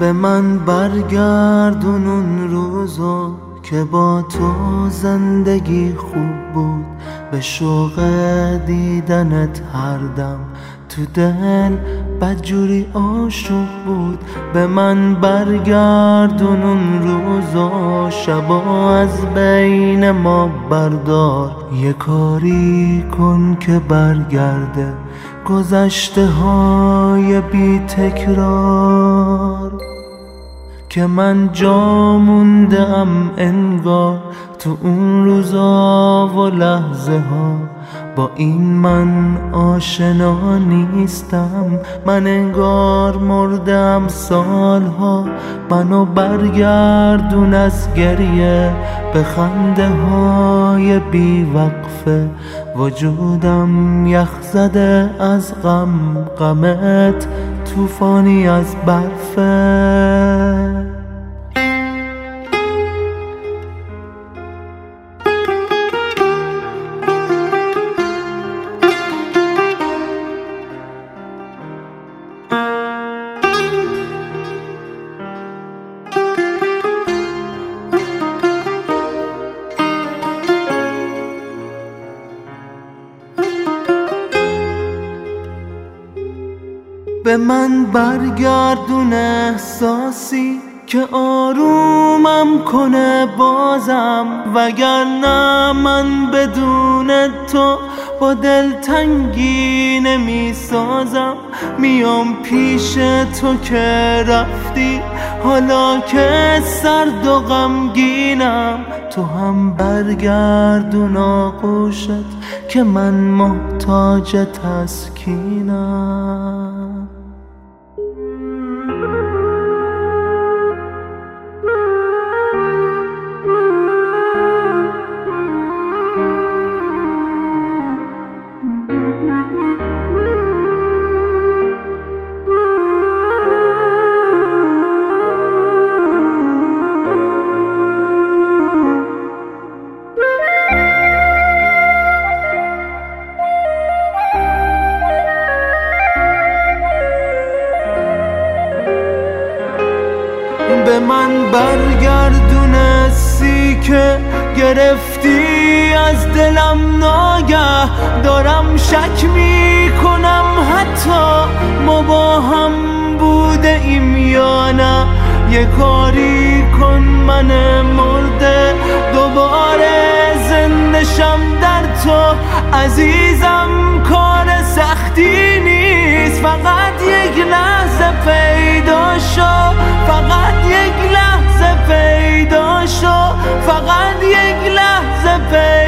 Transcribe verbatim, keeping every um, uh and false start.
به من برگردون اون روزا که با تو زندگی خوب بود، به شوق دیدنت هر دم تو دل بدجوری عاشق بود. به من برگردون اون روزا، شبا از بین ما بردار، یه کاری کن که برگرده گذشته های بی تکرار. که من جا مونده ام انگار تو اون روزا و لحظه ها، با این من آشنا نیستم. من انگار مردم سالها، منو برگردون از گریه به خنده های بی وقفه. وجودم یخ زده از غم، غمت طوفانی از برفه. به من برگردون احساسی که آرومم کنه بازم، وگرنه من بدون تو با دلتنگی نمی سازم. میام پیش تو که رفتی، حالا که سرد و غمگینم. تو هم برگردون آغوشت که من محتاج تسکینم. به من برگردون حسی که گرفتی از دلم ناگه. دارم شک میکنم حتی ما با هم بوده ایم یا نه. یه کاری کن من مرده دوباره زندشم در تو. عزیزم کار سختی نیست، فقط یک لحظه پیدا شو، فقط یک لحظه پیدا شو، فقط یک لحظه پیدا